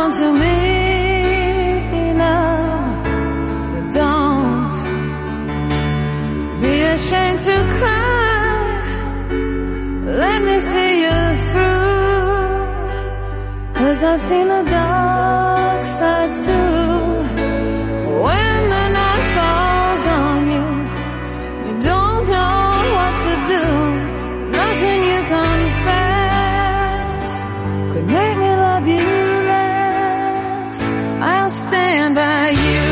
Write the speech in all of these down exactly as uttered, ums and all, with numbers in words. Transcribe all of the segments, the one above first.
come to me now. Don't be ashamed to cry. Let me see you through. 'Cause I've seen the dark side too. When the night falls on you, you don't know what to do. Nothing you confess could make me love you less. I'll stand by you.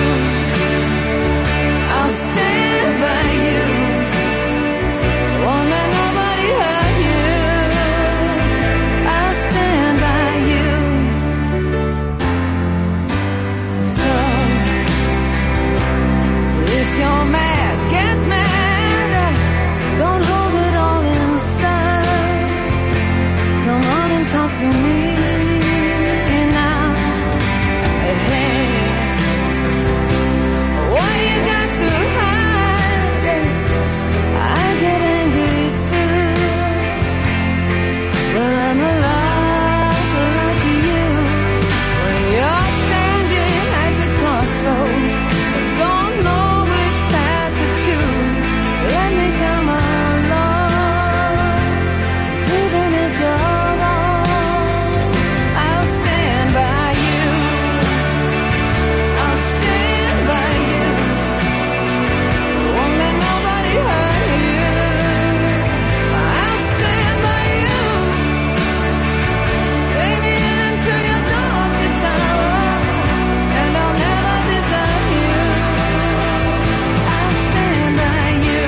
I'll stand by you. Won't let nobody hurt you. I'll stand by you. So if you're mad, get mad. Don't hold it all inside. Come on and talk to me now. Hey, what you got to hide? I get angry too, but I'm alive like you. When you're standing at the crossroads, don't know which path to choose. Let me come along. 'Cause even if you're wrong, I'll stand by you. I'll stand by you. Won't let nobody hurt you. I'll stand by you. Take me into your darkest hour, and I'll never desert you. I'll stand by you.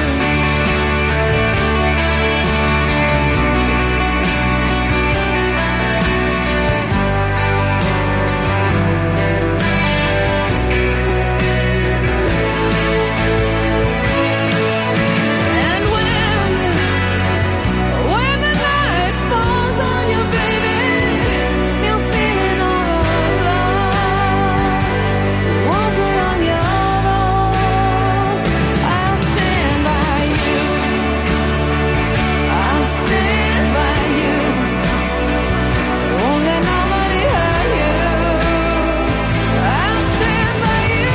And when, when the night falls on you, baby, you're feeling all alone. Won't be on your own. I'll stand by you. I'll stand by you. Won't let nobody hurt you. I'll stand by you.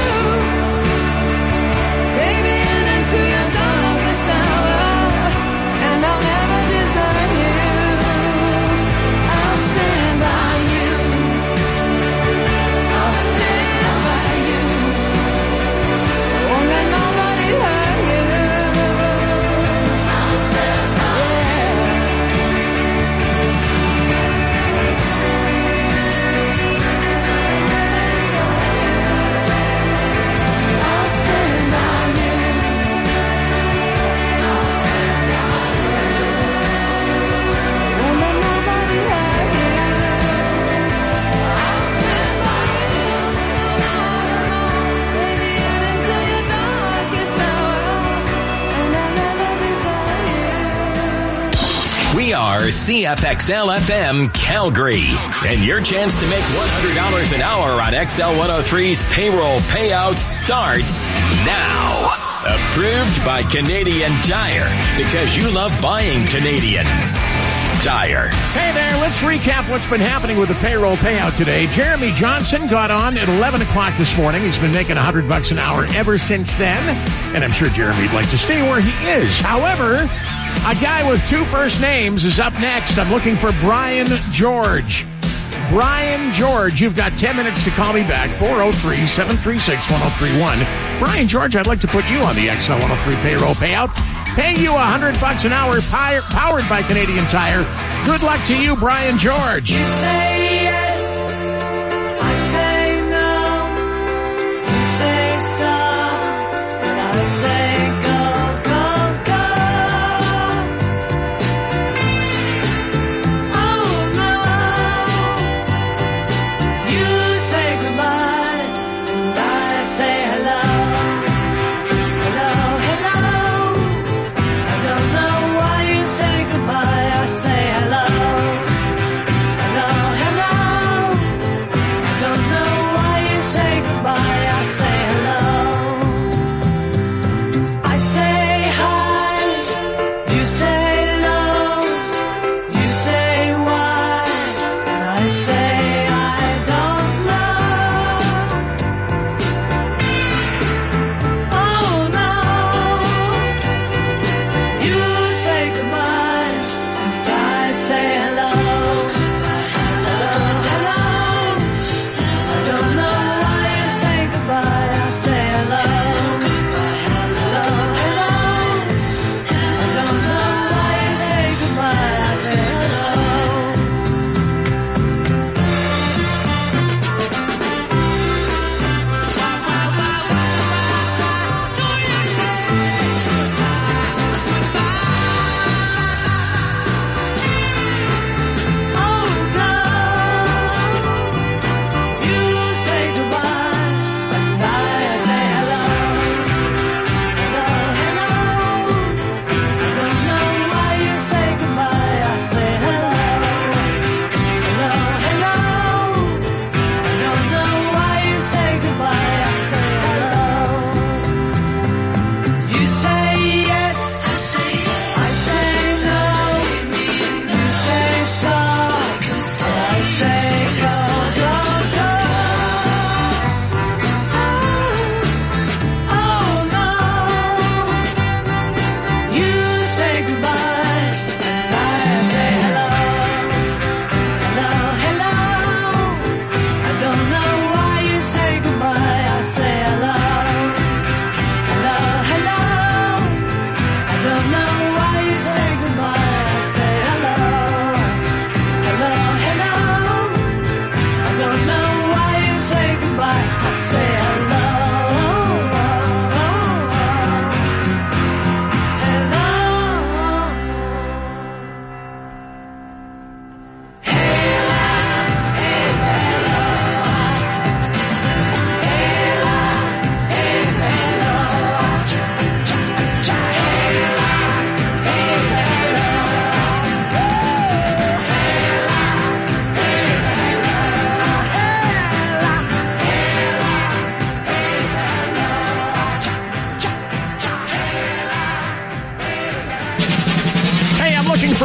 Take me in into your darkest hour, and I'll never desert you. I'll stand by you. I'll stand by you. Won't let nobody hurt you. I'll stand by you. I'll stand by you. I'll stand by you. Won't let nobody hurt you. I'll stand by you. Take me in into your darkest hour, and I'll never desert you. We are C F X L F M Calgary, and your chance to make one hundred dollars an hour on X L one oh three's payroll payout starts now. Approved by Canadian Tire, because you love buying Canadian Tire. Hey there, let's recap what's been happening with the payroll payout today. Jeremy Johnson got on at eleven o'clock this morning. He's been making one hundred bucks an hour ever since then, and I'm sure Jeremy'd like to stay where he is. However, a guy with two first names is up next. I'm looking for Brian George. Brian George, you've got ten minutes to call me back. four oh three, seven three six, one oh three one. Brian George, I'd like to put you on the X L one oh three payroll payout. Pay you one hundred bucks an hour, pi- powered by Canadian Tire. Good luck to you, Brian George. You say yes, I say no. You say stop, and I say go, go, go. Oh no, you say goodbye, and I say hello, hello, hello. I don't know why you say goodbye. I say hello. Hello, hello. I don't know why you say goodbye. I say hello. I say hi. You say no. You say why. And I say I don't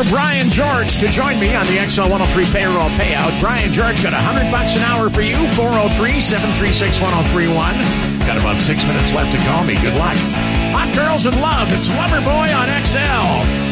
for Brian George to join me on the X L one oh three payroll payout. Brian George got one hundred bucks an hour for you. four oh three, seven three six, one oh three one. Got about six minutes left to call me. Good luck. Hot Girls in Love. It's Loverboy on X L.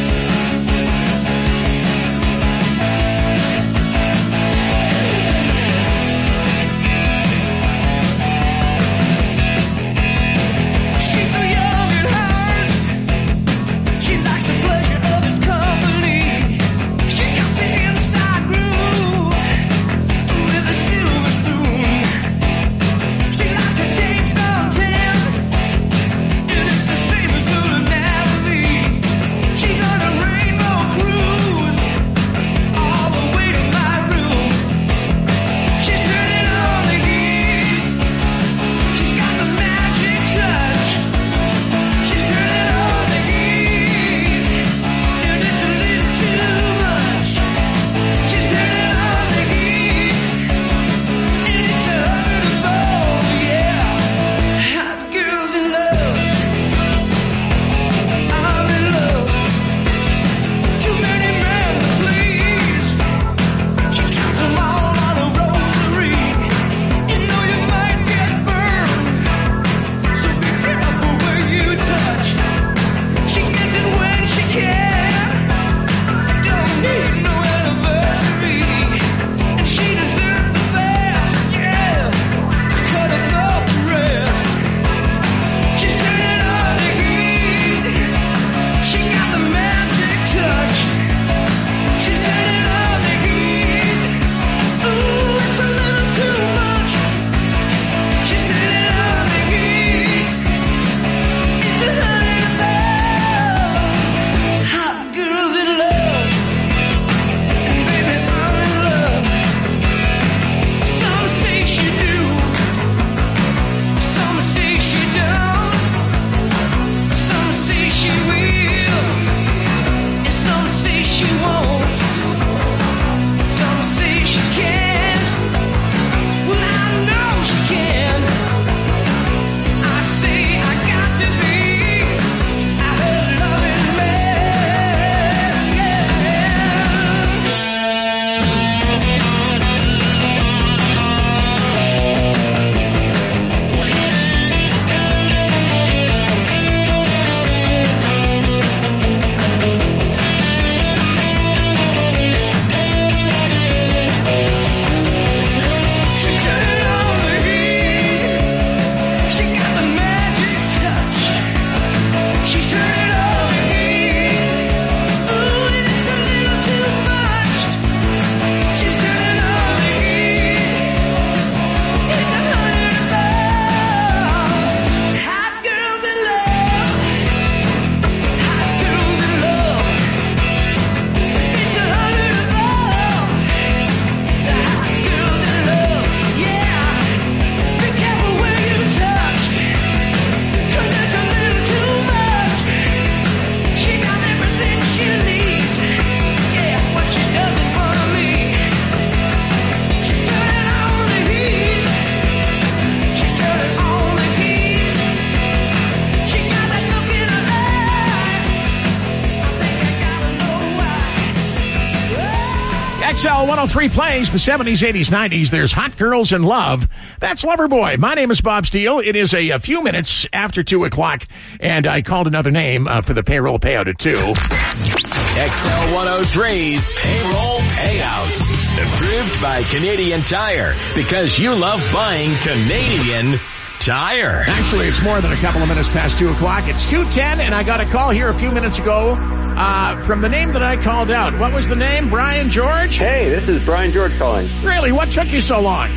X L one oh three plays the seventies, eighties, nineties. There's Hot Girls in Love. That's Loverboy. My name is Bob Steele. It is a, a few minutes after two o'clock, and I called another name uh, for the payroll payout at two. X L one oh three's payroll payout. Approved by Canadian Tire, because you love buying Canadian Tire. Actually, it's more than a couple of minutes past two o'clock. It's two ten, and I got a call here a few minutes ago uh, from the name that I called out. What was the name? Brian George? Hey, this is Brian George calling. Really? What took you so long?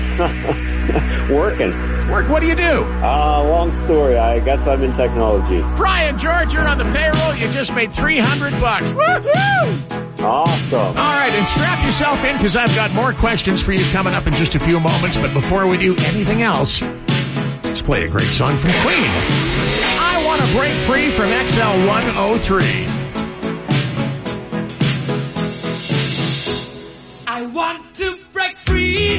Uh, working. Work? What do you do? Uh, long story. I guess I'm in technology. Brian George, you're on the payroll. You just made three hundred bucks. Woohoo! Awesome. All right, and strap yourself in, because I've got more questions for you coming up in just a few moments. But before we do anything else, let's play a great song from Queen. I Want to Break Free from X L one oh three. I want to break free.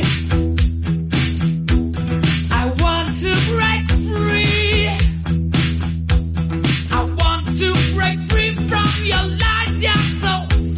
I want to break free. I want to break free from your lies. You're so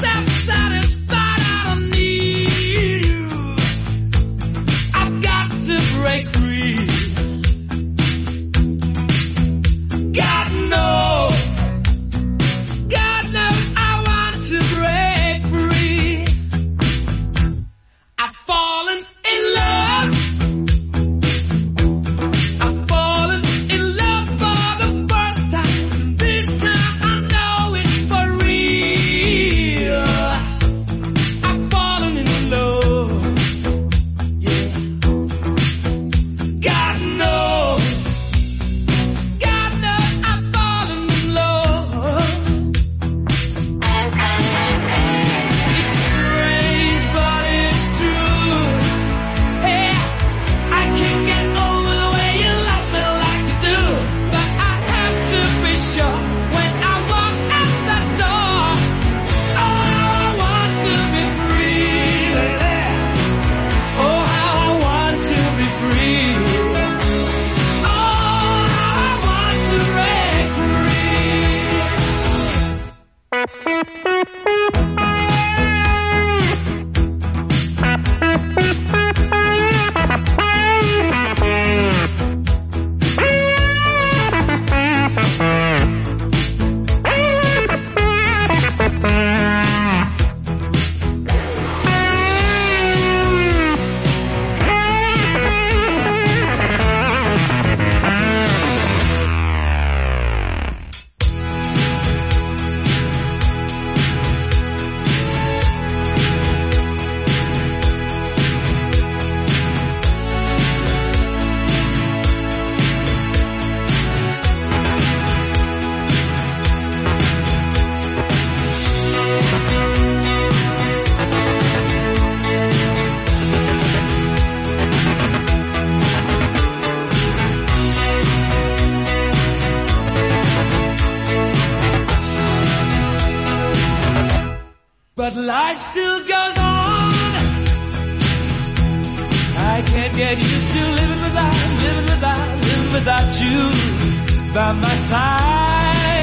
can't get used to living without, living without, living without you by my side.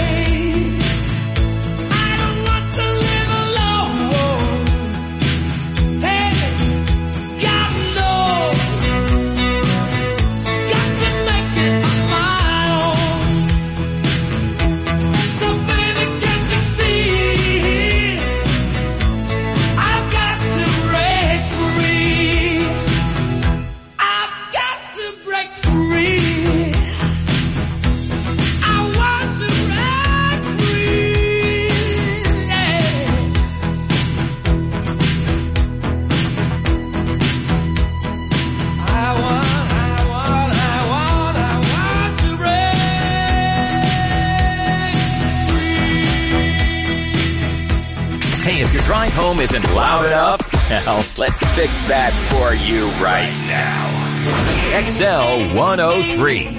I don't want to live alone. Hey, God knows, got to make it on my own. So baby, can't you see? I've got to break free. I've got to break free. I want to break free. Yeah. I want, I want, I want, I want to break free. Hey, if your drive home isn't loud enough, well, let's fix that for you right now. X L one oh three.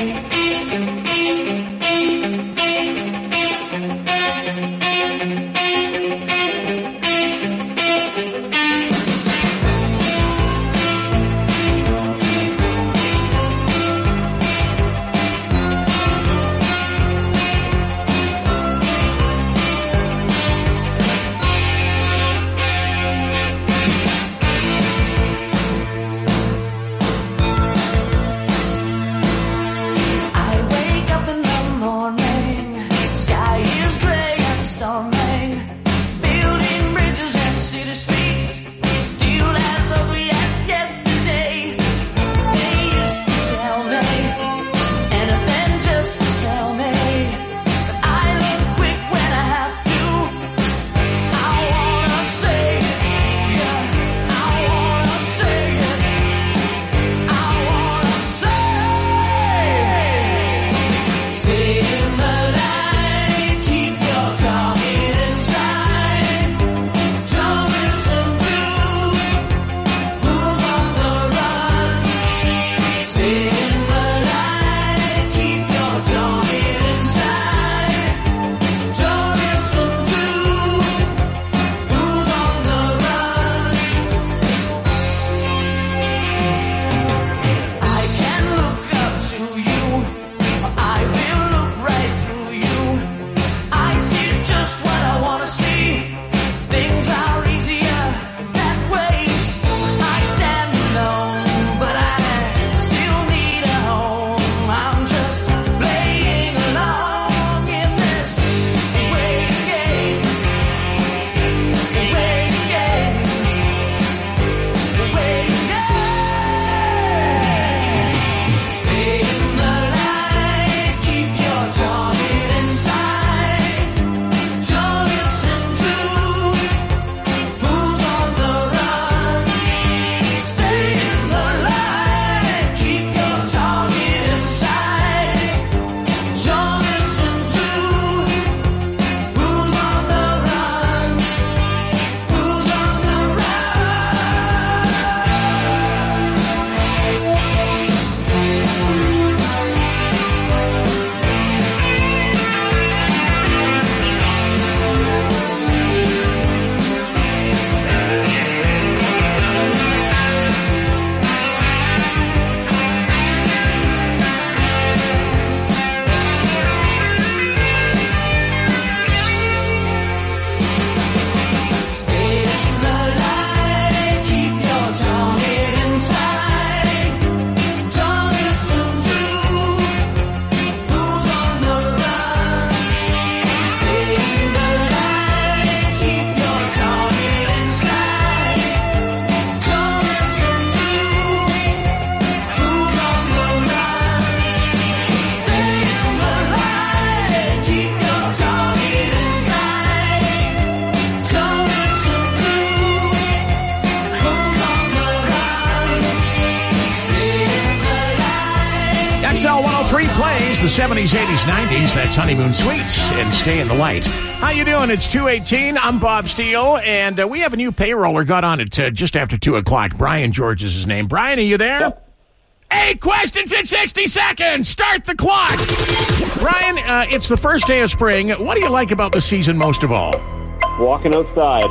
Plays the seventies, eighties, nineties. That's Honeymoon Suites and Stay in the Light. How you doing? It's two eighteen. I'm Bob Steele, and uh, we have a new payroller. Got on it uh, just after two o'clock. Brian George is his name. Brian, are you there? Yep. Eight questions in sixty seconds. Start the clock. Brian, uh, it's the first day of spring. What do you like about the season most of all? Walking outside.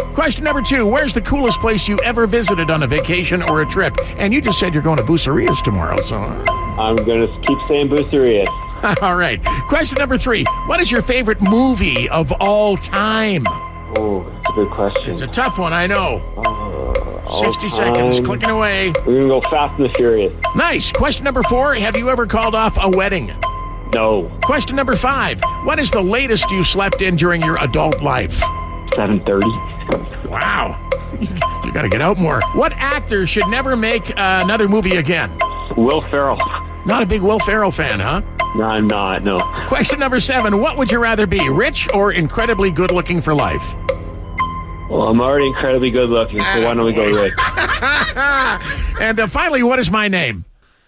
Question number two, where's the coolest place you ever visited on a vacation or a trip? And you just said you're going to Bucerias tomorrow, so... I'm going to keep saying Bucerias. All right. Question number three, what is your favorite movie of all time? Oh, that's a good question. It's a tough one, I know. Uh, all sixty seconds, time. clicking away. We're going to go Fast and the Furious. Nice. Question number four, have you ever called off a wedding? No. Question number five, what is the latest you slept in during your adult life? seven thirty. Wow. You got to get out more. What actor should never make uh, another movie again? Will Ferrell. Not a big Will Ferrell fan, huh? No, I'm not, no. Question number seven, what would you rather be, rich or incredibly good looking for life? Well, I'm already incredibly good looking, so why don't we go rich? And uh, finally, what is my name?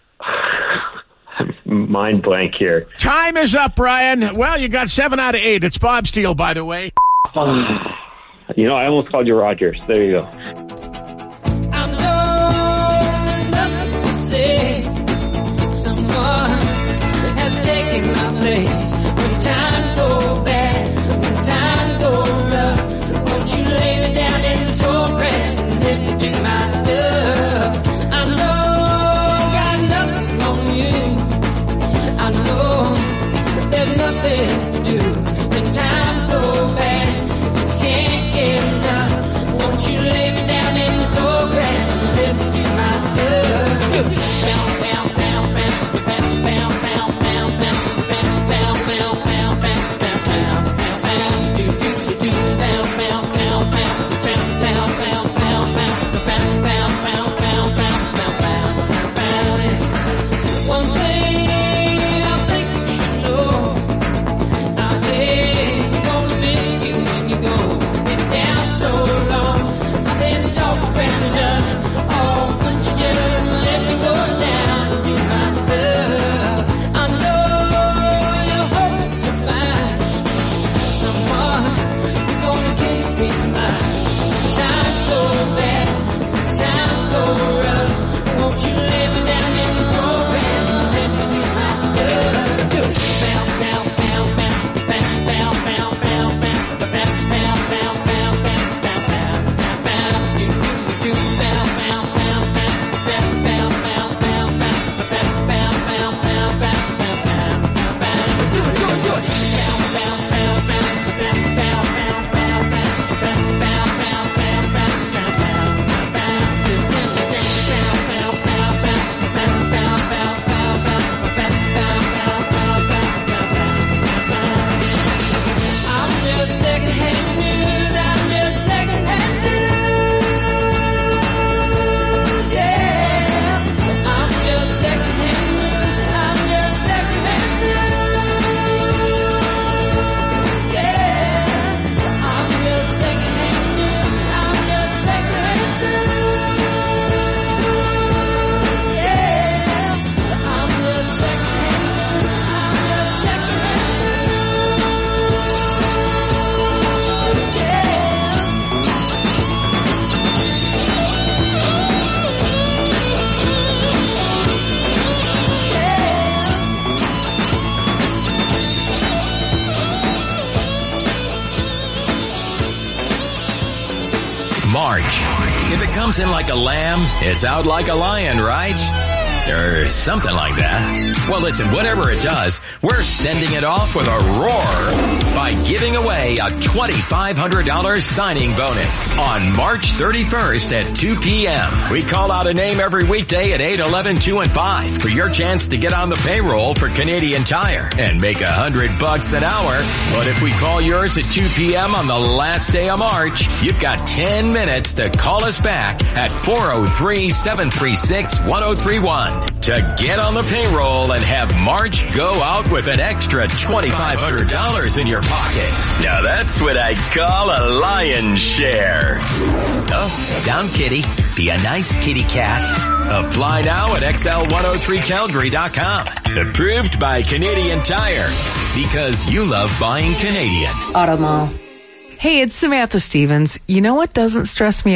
Mind blank here. Time is up, Brian. Well, you got seven out of eight. It's Bob Steele, by the way. You know, I almost called you Rogers. There you go. I know nothing to say. Someone has taken my place. When times go bad, when times go rough, won't you lay me down in the tall grass and let me do my stuff? I know got nothing on you. I know there's nothing to do. When times go bad, you can't get enough. Won't you lay me down in the tall grass and let me do my stuff? Bounce, bounce, bounce, bounce, bounce, bounce, bounce, bounce, bounce, bounce, bounce, bounce, bounce, bounce, bounce, bounce, do, do, do, bounce, bounce, bounce, bounce, bounce, bounce, bounce, bounce, bounce, bounce, bounce, bounce, bounce, bounce, bounce, bounce. One thing I think you should know, I ain't gonna miss you when you go. Been down so long, I've been tossed around enough. Oh, could you just let me go down and do my stuff? I know you're hoping to find someone who's gonna give you peace of mind. Time go bad, time go rough. Won't you lay me down in the tall grass and let me do my stuff? Bounce, bounce, bounce, bounce, bounce, bounce, bounce, bounce, bounce, bounce, bounce, bounce, bounce, bounce, bounce, bounce, do, do, do, bounce, bounce, bounce, bounce, bounce, bounce, bounce, bounce, bounce, bounce, bounce, bounce, bounce, bounce, bounce, do it, do it, do it. Bounce, bounce, bounce, bounce, bounce, bounce, bounce, bounce, bounce, bounce, bounce, bounce, bounce, bounce, bounce, bounce, bounce, bounce, bounce, I'm just secondhand news, I'm just secondhand news, yeah. I'm just secondhand news, I'm just secondhand news, yeah. I'm just secondhand news, I'm just secondhand news, yeah. I'm just secondhand news, I'm just secondhand news, yeah. March. If it comes in like a lamb, it's out like a lion, right? Or something like that. Well, listen, whatever it does, we're sending it off with a roar by giving away a twenty-five hundred dollars signing bonus on March thirty-first at two p.m. We call out a name every weekday at eight, eleven, two, and five for your chance to get on the payroll for Canadian Tire and make a hundred bucks an hour. But if we call yours at two p.m. on the last day of March, you've got ten minutes to call us back at four oh three, seven three six, one oh three one to get on the payroll and have March go out with an extra twenty-five hundred dollars in your pocket. Now that's what I call a lion's share. Oh, down kitty. Be a nice kitty cat. Apply now at X L one oh three Calgary dot com. Approved by Canadian Tire. Because you love buying Canadian. Automall. Hey, it's Samantha Stevens. You know what doesn't stress me out?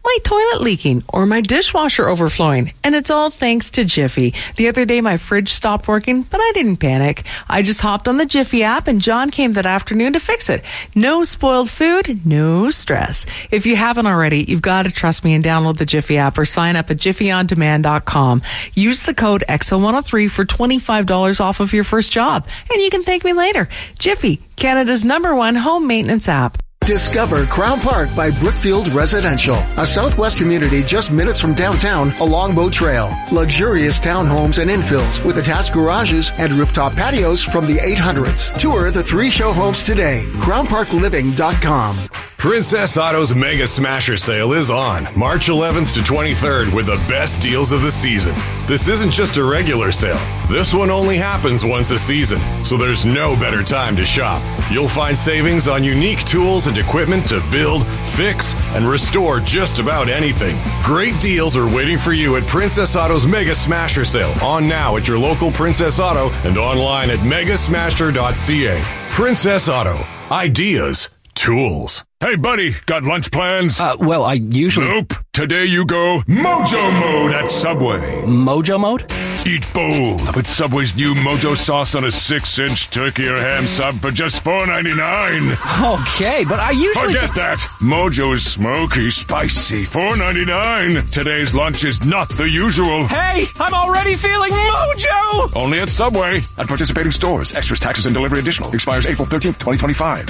my toilet leaking, or my dishwasher overflowing. And it's all thanks to Jiffy. The other day, my fridge stopped working, but I didn't panic. I just hopped on the Jiffy app, and John came that afternoon to fix it. No spoiled food, no stress. If you haven't already, you've got to trust me and download the Jiffy app or sign up at jiffy on demand dot com. Use the code X L one oh three for twenty-five dollars off of your first job, and you can thank me later. Jiffy, Canada's number one home maintenance app. Discover Crown Park by Brookfield Residential, a Southwest community just minutes from downtown along Bow Trail. Luxurious townhomes and infills with attached garages and rooftop patios from the eight hundreds. Tour the three show homes today. crown park living dot com. Princess Auto's Mega Smasher Sale is on March eleventh to twenty-third with the best deals of the season. This isn't just a regular sale. This one only happens once a season, so there's no better time to shop. You'll find savings on unique tools and equipment to build, fix, and restore just about anything. Great deals are waiting for you at Princess Auto's Mega Smasher Sale, on now at your local Princess Auto and online at mega smasher dot c a. Princess Auto. Ideas. Tools. Hey, buddy, got lunch plans? Uh, well, I usually... Nope. Today you go Mojo Mode at Subway. Mojo Mode? Eat bold with Subway's new Mojo sauce on a six-inch turkey or ham sub for just four ninety-nine. Okay, but I usually... Forget that. Mojo is smoky, spicy, four ninety-nine. Today's lunch is not the usual. Hey, I'm already feeling Mojo! Only at Subway. At participating stores. Extras, taxes, and delivery additional. Expires April thirteenth, twenty twenty-five.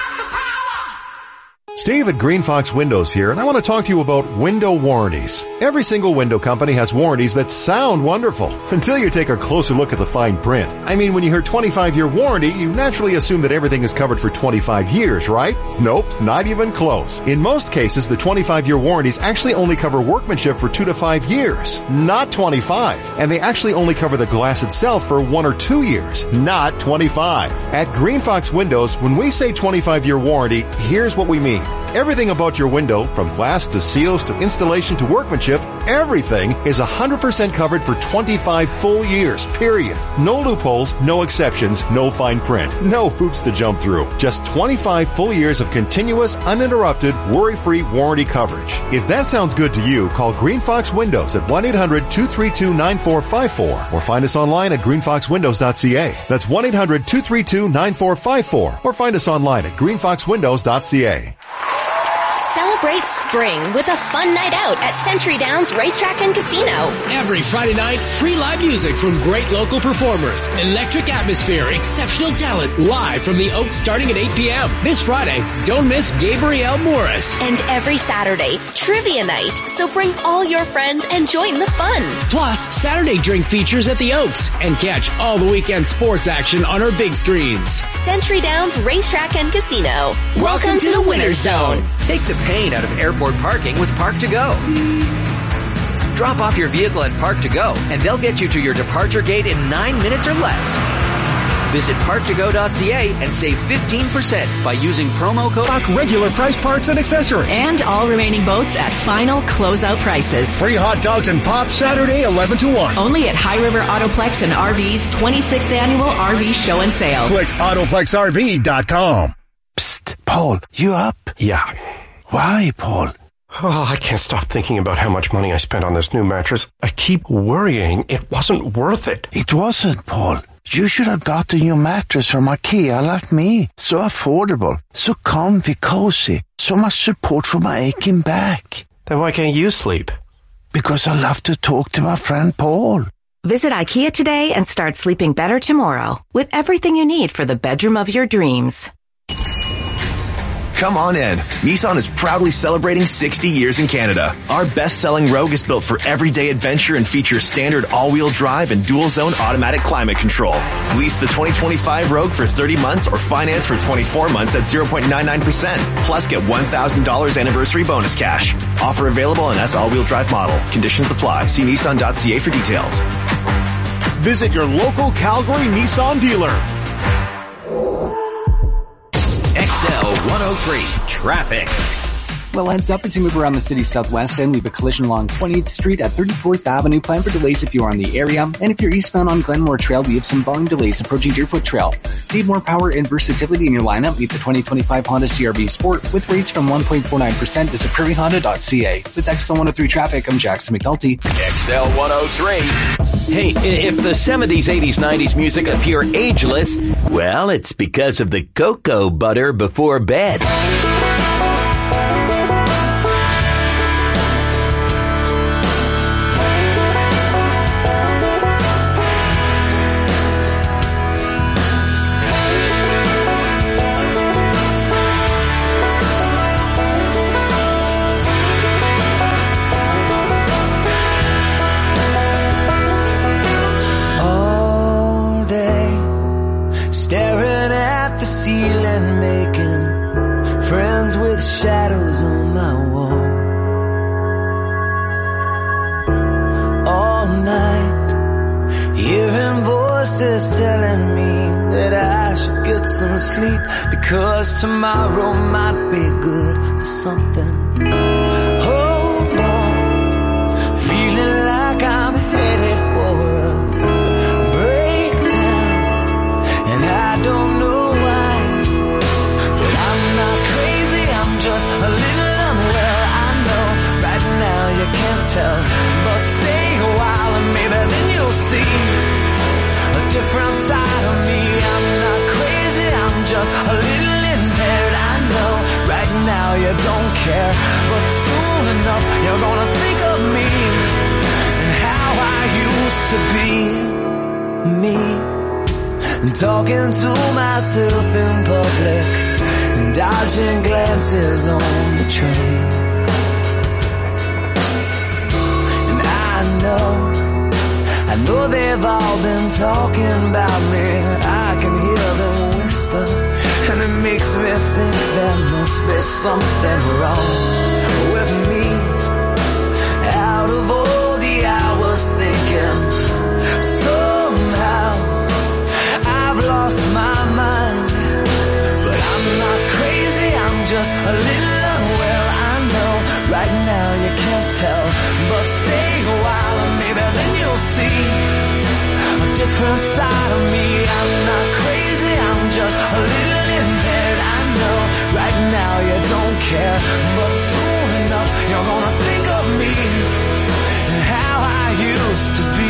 Steve at Green Fox Windows here, and I want to talk to you about window warranties. Every single window company has warranties that sound wonderful, until you take a closer look at the fine print. I mean, when you hear twenty-five year warranty, you naturally assume that everything is covered for twenty-five years, right? Nope, not even close. In most cases, the twenty-five year warranties actually only cover workmanship for two to five years, not twenty-five. And they actually only cover the glass itself for one or two years, not twenty-five. At Green Fox Windows, when we say twenty-five year warranty, here's what we mean. Everything about your window, from glass to seals to installation to workmanship, everything is one hundred percent covered for twenty-five full years, period. No loopholes, no exceptions, no fine print, no hoops to jump through. Just twenty-five full years of continuous, uninterrupted, worry-free warranty coverage. If that sounds good to you, call Green Fox Windows at one eight hundred two three two nine four five four or find us online at green fox windows dot c a. That's one eight hundred two three two nine four five four or find us online at green fox windows dot c a. Celebrate spring with a fun night out at Century Downs Racetrack and Casino. Every Friday night, free live music from great local performers, electric atmosphere, exceptional talent, live from the Oaks starting at eight p.m. This Friday, don't miss Gabrielle Morris. And every Saturday, trivia night. So bring all your friends and join the fun. Plus, Saturday drink features at the Oaks and catch all the weekend sports action on our big screens. Century Downs Racetrack and Casino. Welcome, Welcome to, to the Winner's Zone. Take the pain out of airport parking with Park to Go. Drop off your vehicle at Park to Go and they'll get you to your departure gate in nine minutes or less. Visit park to go dot c a and save fifteen percent by using promo code regular price parts and accessories. And all remaining boats at final closeout prices. Free hot dogs and pop Saturday eleven to one. Only at High River Autoplex and R V's twenty-sixth Annual R V Show and Sale. Click autoplex r v dot com. Psst, Paul, you up? Yeah. Why, Paul? Oh, I can't stop thinking about how much money I spent on this new mattress. I keep worrying it wasn't worth it. It wasn't, Paul. You should have got a new mattress from IKEA like me. So affordable, so comfy, cozy, so much support for my aching back. Then why can't you sleep? Because I love to talk to my friend Paul. Visit IKEA today and start sleeping better tomorrow with everything you need for the bedroom of your dreams. Come on in. Nissan is proudly celebrating sixty years in Canada. Our best-selling Rogue is built for everyday adventure and features standard all-wheel drive and dual-zone automatic climate control. Lease the twenty twenty-five Rogue for thirty months or finance for twenty-four months at zero point nine nine percent. Plus get one thousand dollars anniversary bonus cash. Offer available on S all-wheel drive model. Conditions apply. See nissan dot c a for details. Visit your local Calgary Nissan dealer. X L one oh three Traffic. Well, heads up as you move around the city's southwest end. We have a collision along twentieth Street at thirty-fourth Avenue. Plan for delays if you are in the area. And if you're eastbound on Glenmore Trail, we have some volume delays approaching Deerfoot Trail. Need more power and versatility in your lineup? Meet the twenty twenty-five Honda C R V Sport with rates from one point four nine percent. Visit prairie honda dot c a. With X L one oh three traffic, I'm Jackson McNulty. X L one oh three. Hey, if the seventies, eighties, nineties music appear ageless, well, it's because of the cocoa butter before bed. Shadows on my wall. All night, hearing voices telling me that I should get some sleep, because tomorrow might be good for something. Hold on, feeling like I'm headed for a breakdown, and I don't know why, but I'm not crazy. I'm just a little unwell, I know, right now you can't tell, but stay a while and maybe then you'll see a different side of me. I'm not crazy, I'm just a little impaired, I know, right now you don't care, but soon enough you're gonna think of me and how I used to be me, and talking to myself in public, dodging glances on the train. And I know, I know they've all been talking about me. I can hear them whisper, and it makes me think there must be something wrong with me. Out of all the hours thinking, somehow I've lost my mind. But I'm not crazy, I'm just a little unwell, I know, right now you can't tell, but stay a while and maybe then you'll see a different side of me. I'm not crazy, I'm just a little impaired, I know, right now you don't care, but soon enough you're gonna think of me and how I used to be.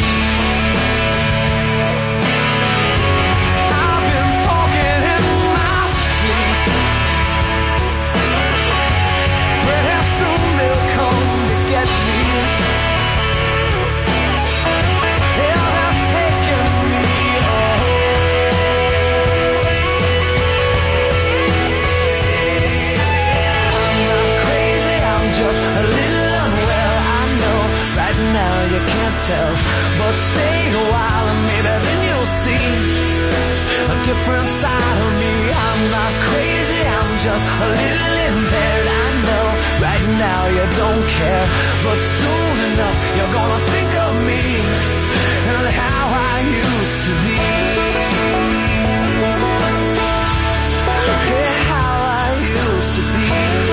Tell, but stay a while and maybe then you'll see a different side of me. I'm not crazy, I'm just a little impaired, I know, right now you don't care, but soon enough you're gonna think of me and how I used to be. Yeah, how I used to be.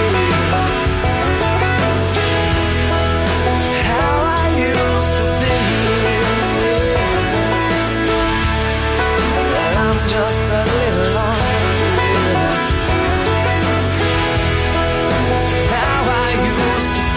Just a little longer. How I used to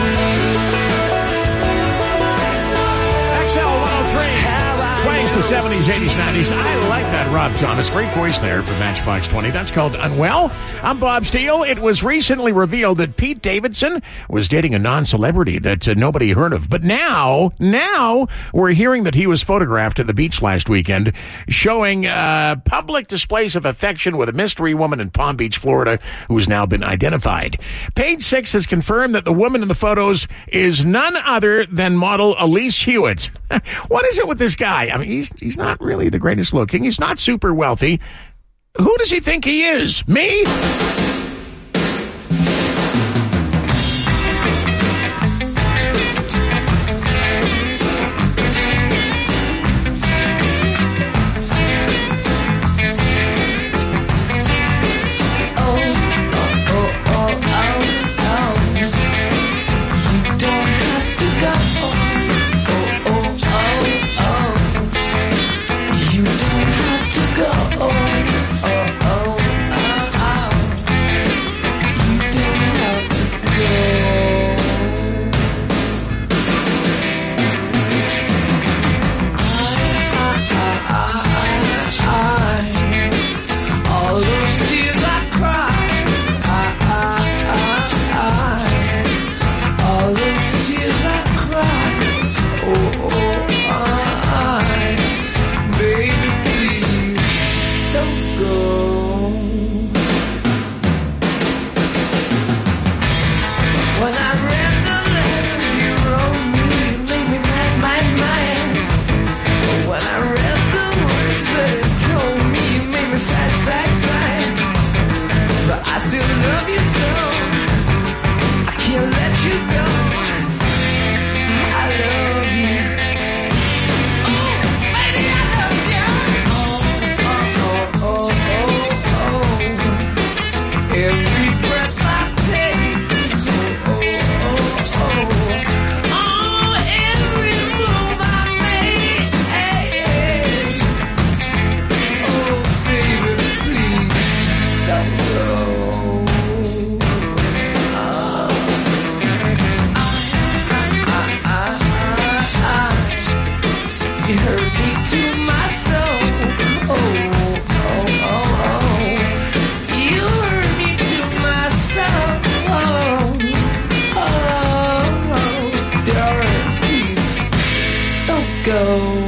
be. X L one oh three. Twangs the seventies, eighties, nineties. I like that Rob Thomas. Great voice there for Matchbox twenty. That's called Unwell. I'm Bob Steele. It was recently revealed that Pete Davidson was dating a non-celebrity that uh, nobody heard of. But now, now we're hearing that he was photographed at the beach last weekend showing uh, public displays of affection with a mystery woman in Palm Beach, Florida, who's now been identified. Page Six has confirmed that the woman in the photos is none other than model Elise Hewitt. What is it with this guy? I mean, he's, he's not really the greatest looking. He's not super wealthy. Who does he think he is? Me? hurt me to my soul. Oh, oh, oh, oh. You hurt me to my soul. Oh, oh, oh. Darling, please don't go.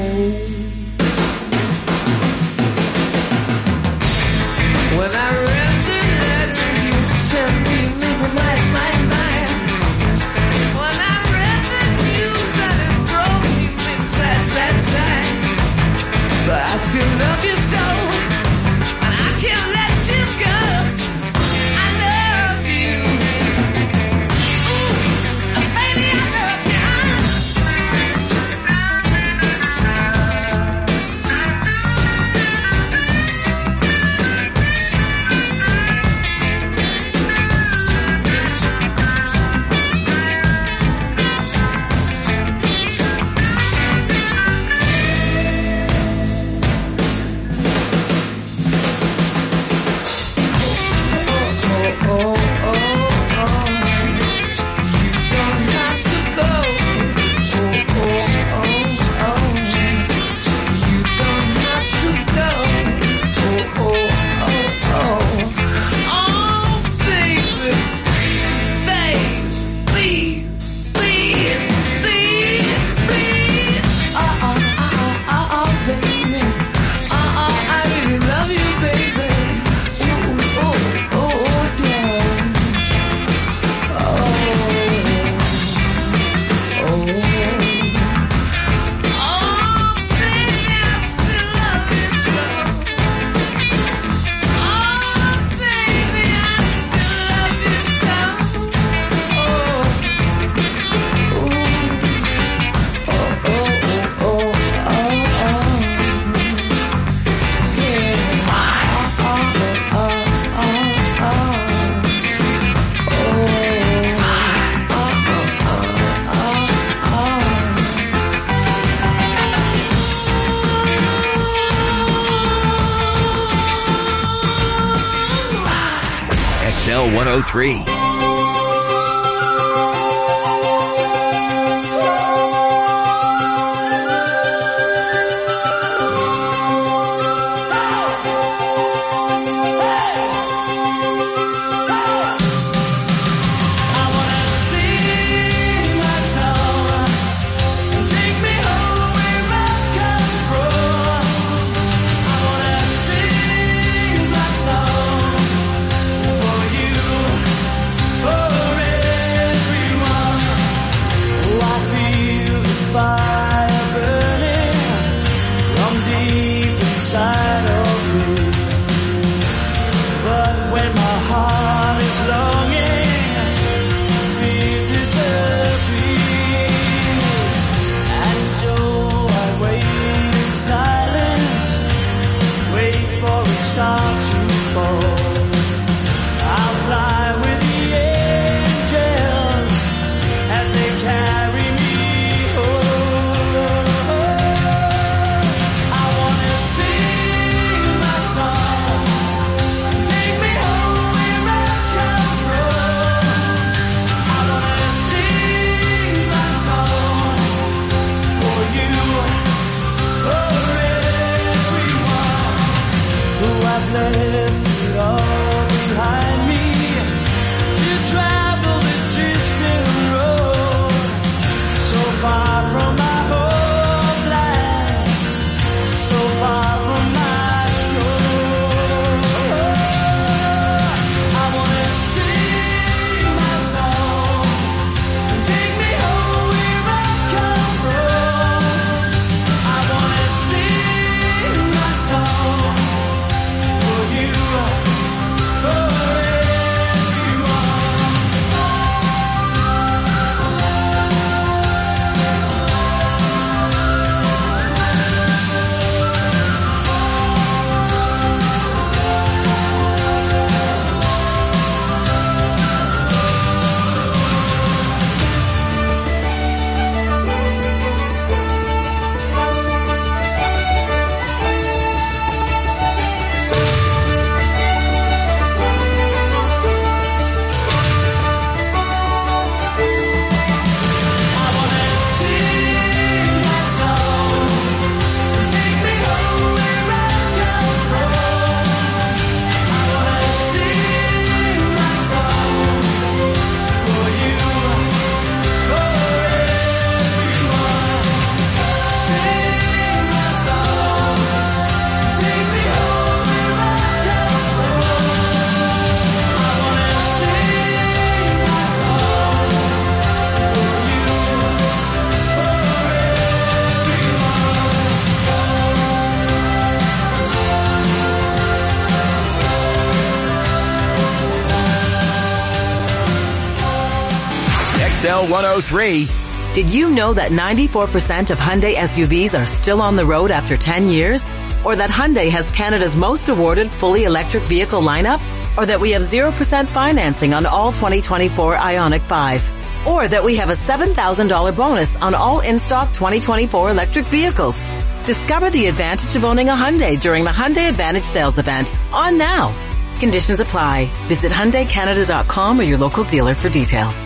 When I read the letter you sent me, made me my, my, my. When I read the news that it broke me, made me sad, sad, sad. But I still love you so, and I can't let you go. I love you. Ooh, baby, I love you. X L one oh three. For you X L one oh three. Did you know that ninety-four percent of Hyundai S U Vs are still on the road after ten years? Or that Hyundai has Canada's most awarded fully electric vehicle lineup? Or that we have zero percent financing on all twenty twenty-four Ioniq five? Or that we have a seven thousand dollars bonus on all in-stock twenty twenty-four electric vehicles? Discover the advantage of owning a Hyundai during the Hyundai Advantage sales event on now. Conditions apply. Visit Hyundai Canada dot com or your local dealer for details.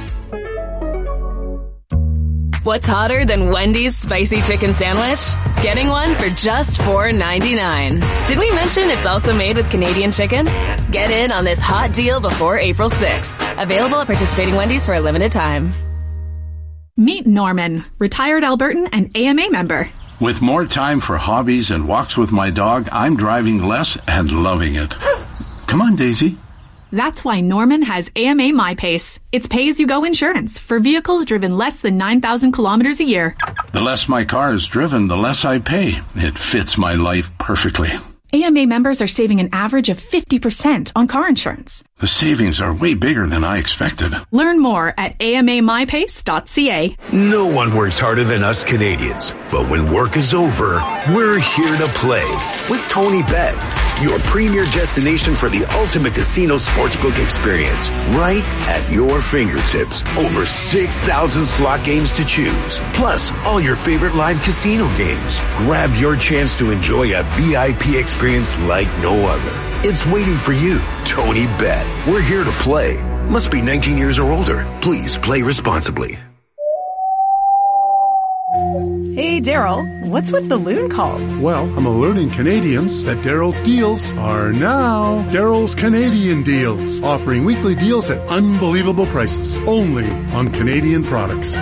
What's hotter than Wendy's spicy chicken sandwich? Getting one for just four ninety-nine. Did we mention it's also made with Canadian chicken? Get in on this hot deal before April sixth. Available at participating Wendy's for a limited time. Meet Norman, retired Albertan and A M A member. With more time for hobbies and walks with my dog, I'm driving less and loving it. Come on, Daisy. That's why Norman has A M A MyPace. It's pay-as-you-go insurance for vehicles driven less than nine thousand kilometers a year. The less my car is driven, the less I pay. It fits my life perfectly. A M A members are saving an average of fifty percent on car insurance. The savings are way bigger than I expected. Learn more at A M A my pace dot C A. No one works harder than us Canadians. But when work is over, we're here to play with Tony Bet, your premier destination for the ultimate casino sportsbook experience, right at your fingertips. Over six thousand slot games to choose, plus all your favorite live casino games. Grab your chance to enjoy a V I P experience like no other. It's waiting for you, Tony Bet. We're here to play. Must be nineteen years or older. Please play responsibly. Hey, Daryl, what's with the loon calls? Well, I'm alerting Canadians that Daryl's deals are now Daryl's Canadian Deals, offering weekly deals at unbelievable prices, only on Canadian products.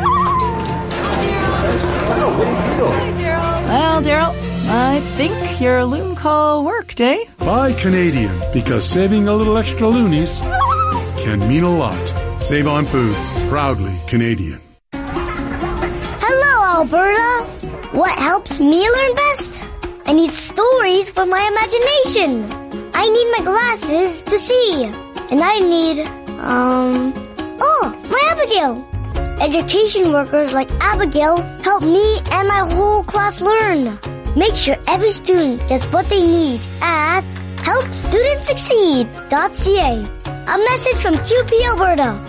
Well, Daryl, I think your loon call worked, eh? Buy Canadian, because saving a little extra loonies can mean a lot. Save on Foods, proudly Canadian. Hello, Alberta. What helps me learn best? I need stories for my imagination. I need my glasses to see. And I need, um, oh, my Abigail. Education workers like Abigail help me and my whole class learn. Make sure every student gets what they need at help students succeed dot C A. A message from Q P Alberta.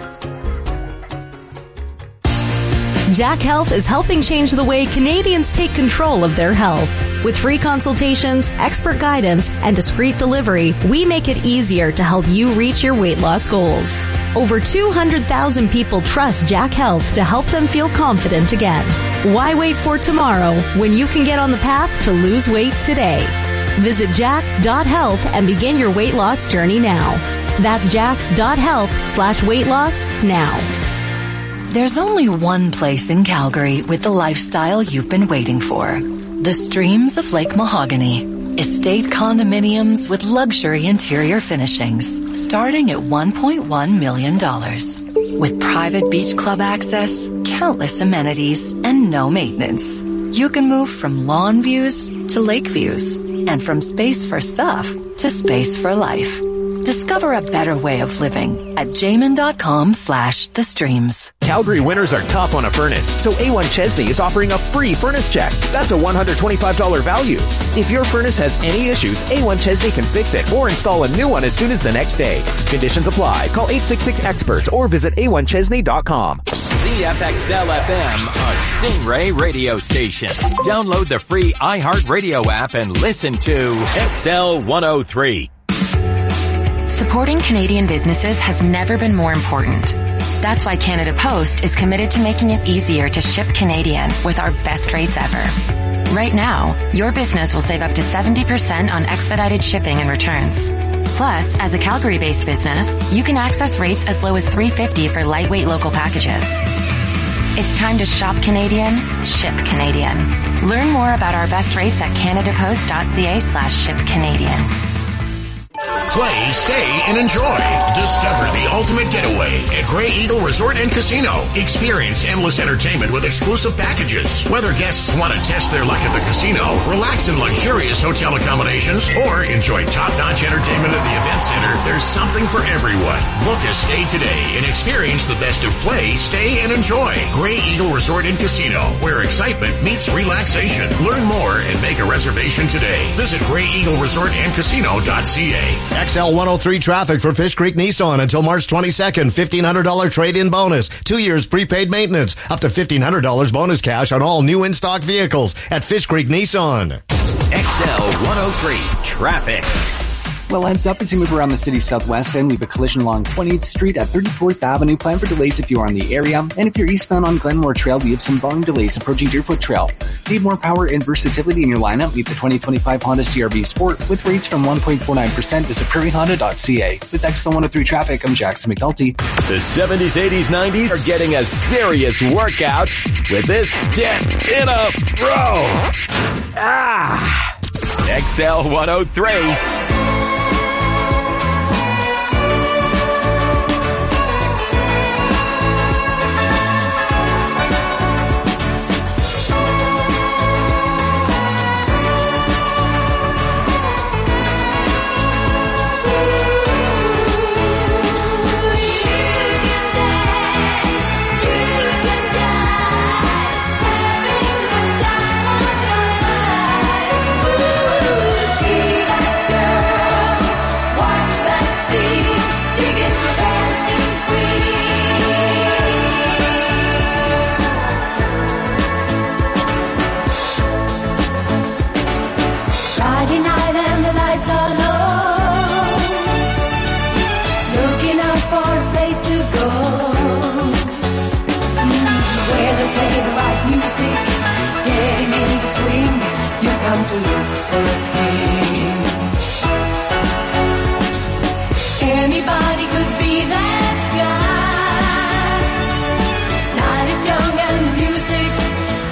Jack Health is helping change the way Canadians take control of their health. With free consultations, expert guidance, and discreet delivery, we make it easier to help you reach your weight loss goals. Over two hundred thousand people trust Jack Health to help them feel confident again. Why wait for tomorrow when you can get on the path to lose weight today? Visit jack dot health and begin your weight loss journey now. That's jack dot health slash weight loss now. There's only one place in Calgary with the lifestyle you've been waiting for. The Streams of Lake Mahogany. Estate condominiums with luxury interior finishings starting at one point one million dollars. With private beach club access, countless amenities, and no maintenance. You can move from lawn views to lake views and from space for stuff to space for life. Discover a better way of living at jamin.com slash the streams. Calgary winters are tough on a furnace, so A one Chesney is offering a free furnace check. That's a one hundred twenty-five dollars value. If your furnace has any issues, A one Chesney can fix it or install a new one as soon as the next day. Conditions apply. Call eight six six experts or visit A one Chesney dot com. Z F X L F M, a Stingray radio station. Download the free iHeartRadio app and listen to X L one oh three. Supporting Canadian businesses has never been more important. That's why Canada Post is committed to making it easier to ship Canadian with our best rates ever. Right now, your business will save up to seventy percent on expedited shipping and returns. Plus, as a Calgary-based business, you can access rates as low as three dollars and fifty cents for lightweight local packages. It's time to shop Canadian, ship Canadian. Learn more about our best rates at canadapost.ca slash ship Canadian. Play, stay, and enjoy. Discover the ultimate getaway at Gray Eagle Resort and Casino. Experience endless entertainment with exclusive packages. Whether guests want to test their luck at the casino, relax in luxurious hotel accommodations, or enjoy top-notch entertainment at the event center, there's something for everyone. Book a stay today and experience the best of play, stay, and enjoy. Gray Eagle Resort and Casino, where excitement meets relaxation. Learn more and make a reservation today. Visit gray eagle resort and casino dot c a. X L one oh three traffic for Fish Creek Nissan until March twenty-second. fifteen hundred dollars trade-in bonus. Two years prepaid maintenance. Up to fifteen hundred dollars bonus cash on all new in-stock vehicles at Fish Creek Nissan. X L one oh three traffic. Well, heads up as you move around the city's southwest end. We have a collision along twentieth Street at thirty-fourth Avenue. Plan for delays if you are in the area. And if you're eastbound on Glenmore Trail, we have some volume delays approaching Deerfoot Trail. Need more power and versatility in your lineup? Meet the twenty twenty-five Honda C R V Sport with rates from one point four nine percent. Visit prairie honda dot c a. With X L one oh three traffic, I'm Jackson McNulty. The seventies, eighties, nineties are getting a serious workout with this dent in a row. Ah! X L one oh three. Anybody could be that guy. Night is young and the music's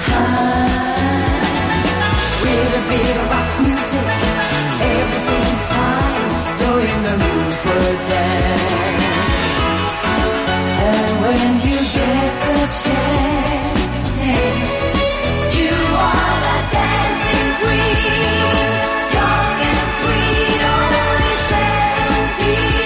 high. With a bit of rock music, everything's fine. You're in the mood for a dance. And when you get the chance, you are the dancing queen. Young and sweet, only seventeen.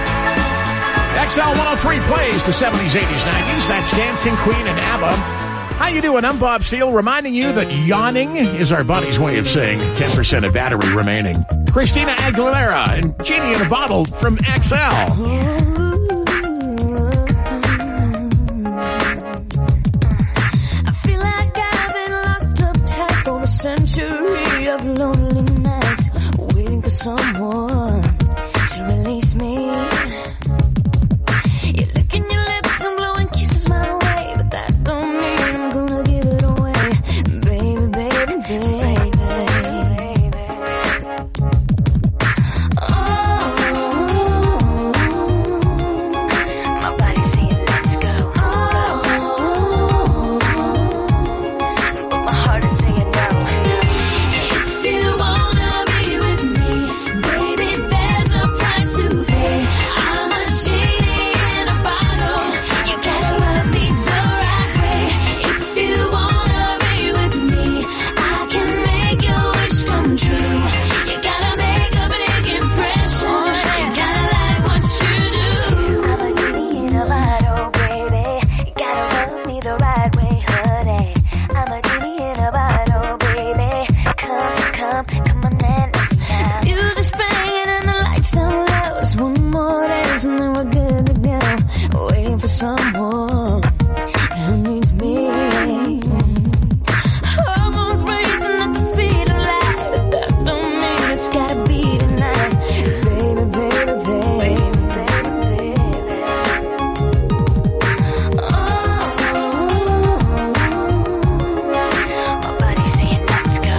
X L one oh three plays the seventies, eighties, nineties. That's Dancing Queen and ABBA. How you doing? I'm Bob Steele, reminding you that yawning is our body's way of saying ten percent of battery remaining. Christina Aguilera and Genie in a Bottle from X L. I feel like I've been locked up tight for a century of lonely nights, waiting for someone to release me. You're licking your lips and blowing kisses my way, but that don't mean I'm gonna give it away, baby, baby, baby. Oh, my body's saying let's go, go. But my heart is saying no. If you wanna be with me, baby, there's a price to pay. I'm a genie in a bottle. You gotta love me the right way. If you wanna be with me, I can make your wish come true. You gotta make a big impression. You gotta like what you do. I'm a genie in a bottle, baby. You gotta love me the right way, honey. I'm a genie in a bottle, baby. Come, come, come on and let me out. Music's playing and the lights down low. Just one more dance and then we're good to go. Waiting for someone who needs me. Hormones racing at the speed of light, but that don't mean it's gotta be tonight. Baby, baby, baby, baby, baby. Oh, my body's saying let's go.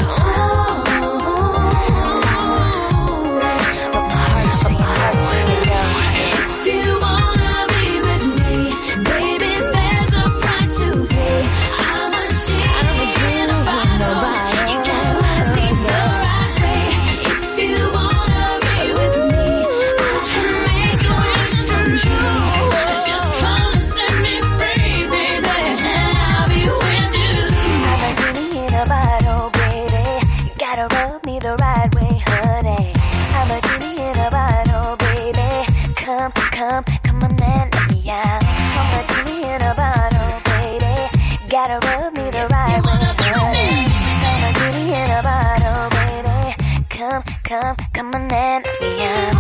But my heart's saying no. If you wanna be with me, baby, there's a price to pay. I'm a genie in a bottle. You gotta love me the right way. If you wanna be with me, I can make your wish come true. Just come and set me free, baby, and I'll be with you. I'm a genie in a bottle, baby. You gotta rub me the right way, honey. I'm a genie in a bottle, baby. Come, come, come on and let me out. I'm a genie in a bottle, baby. Gotta rub me the right way, honey. I'm a genie in a bottle, baby. Come, come, come on and let me out.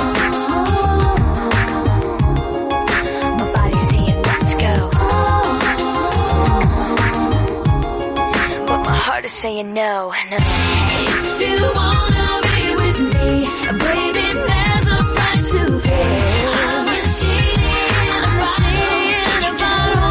My body's saying let's go, but my heart is saying no, no. If you wanna be with me, baby, there's a price to pay. I'm a genie, I'm a genie in a bottle.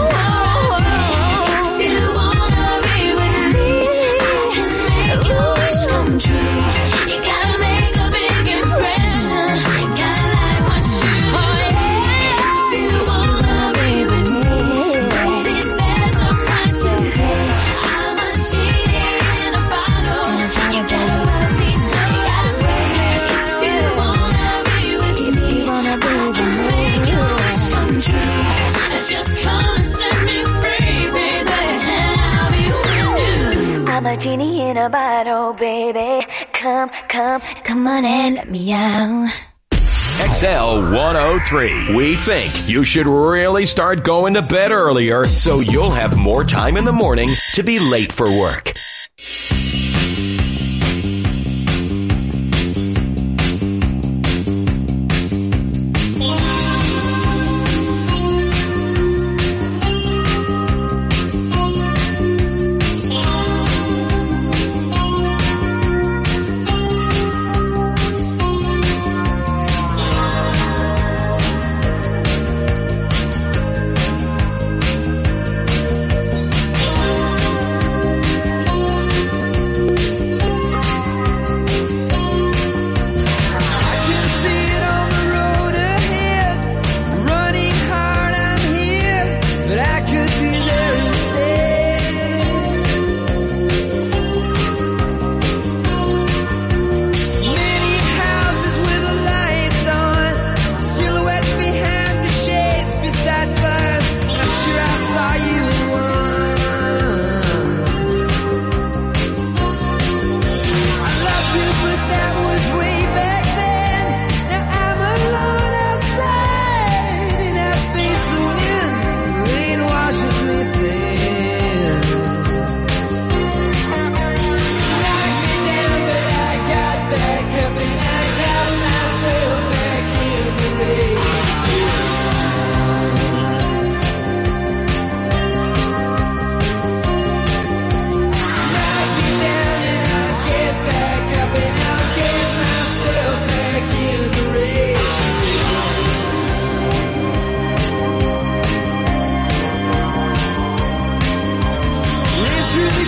If you wanna be with me, I can make your wish come true. You gotta make a big impression. You gotta like what you do. If you wanna be with me, baby, there's a price to pay. I'm a genie in a bottle. You gotta love me the right way. If you wanna be with me, I can make your wish come true. Just come and set me free, baby, and I'll be with you. I'm a genie in a bottle, baby. Come, come, come on and let me out. X L one oh three. We think you should really start going to bed earlier so you'll have more time in the morning to be late for work.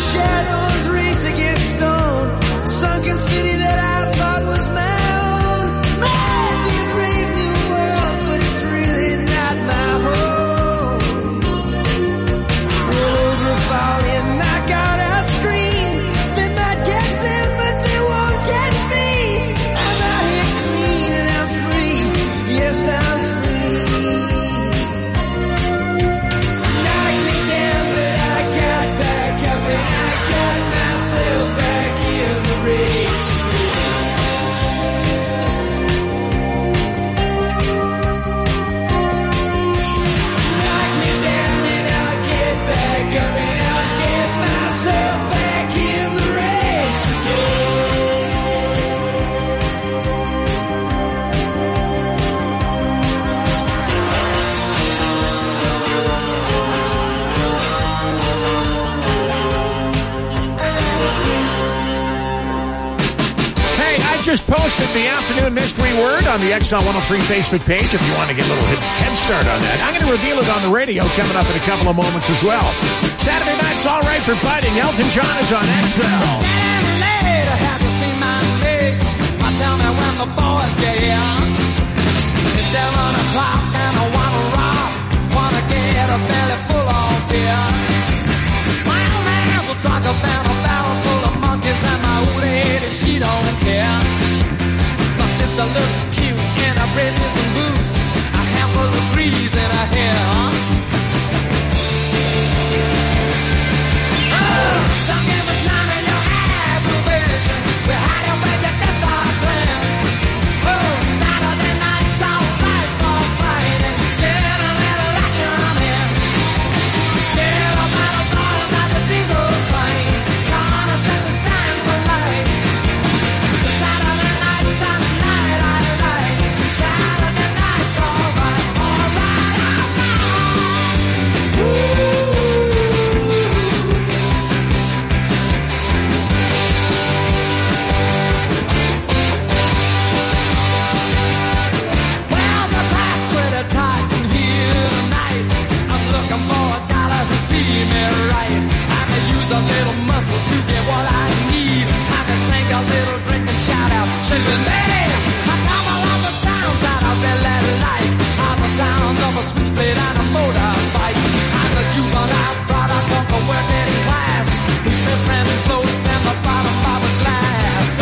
shadows race against stone. Sunken city that I thought was my own. Might be a brave new world, but it's really not my home. Roll over, fall in, knock out, I scream. They might catch them, but they won't catch me. I'm out here clean and I'm free. Yes, I'm free. Knock me down, but I got back up and I got myself back in the race. Knock me down and I'll get back up and I'll get myself back in the race Hey, I just posted the afternoon mystery word on the X L one oh three Facebook page if you want to get a little head head start on that. I'm going to reveal it on the radio coming up in a couple of moments as well. Saturday night's all right for fighting. Elton John is on X L. later, have you seen my legs? Now tell me when the boys get here. It's seven o'clock and I wanna rock, wanna get a belly full of beer. My old man's a drunker than a barrel full of monkeys, and my old lady, she don't care. My sister looks cute in her braces and boots, a handful of breeze in her hair. Oh, don't give us none of your aggravation. We hide your way that that's our plan. Oh, Saturday night's all right for fighting. Get a little action in. Get a battle started like a diesel train. Come on and set this dance alight. Saturday night's the night I like. Saturday night's all right, all right, all right. Ooh. Well, the back with a titan here tonight. I'm looking for a dollar to see me right. I can use a little muscle to get what I need. I can sing a little drink and shout out, singing, hey! I come a lot of sounds that I really like. Are the sounds of a switchblade and a motorbike. I'm a juvenile product of the working class, who spends random clothes and the bottom of a glass. Oh,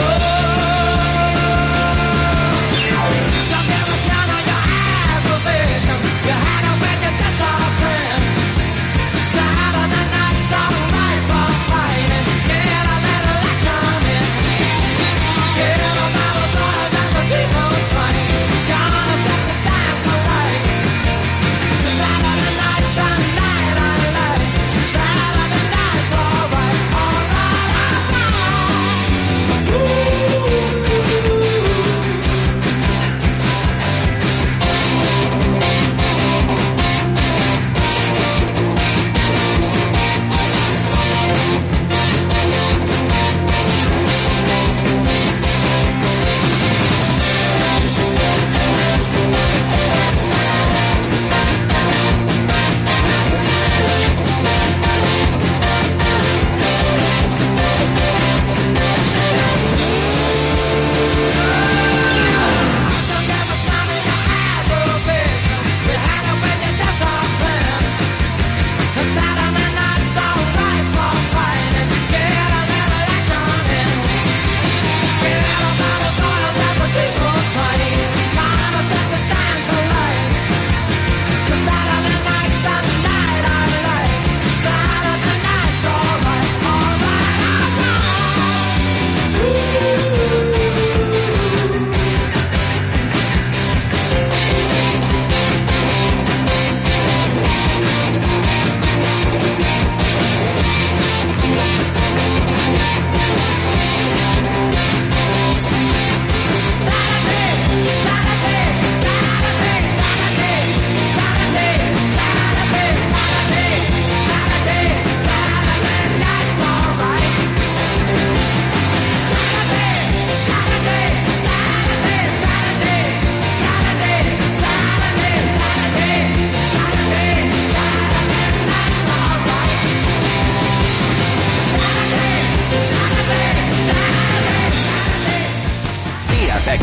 don't give us none of your aggravation. You had a way that that's our plan. Saturday night's all right for fighting.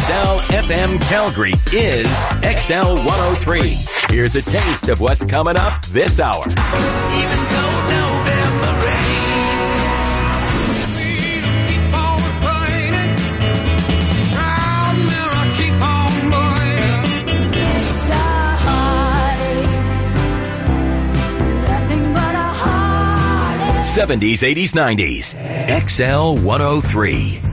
X L F M Calgary is X L one oh three. Here's a taste of what's coming up this hour. Even though November rain, we'll keep on burning. Proud mirror, keep on burning. Nothing but a heartache. seventies, eighties, nineties. X L one oh three.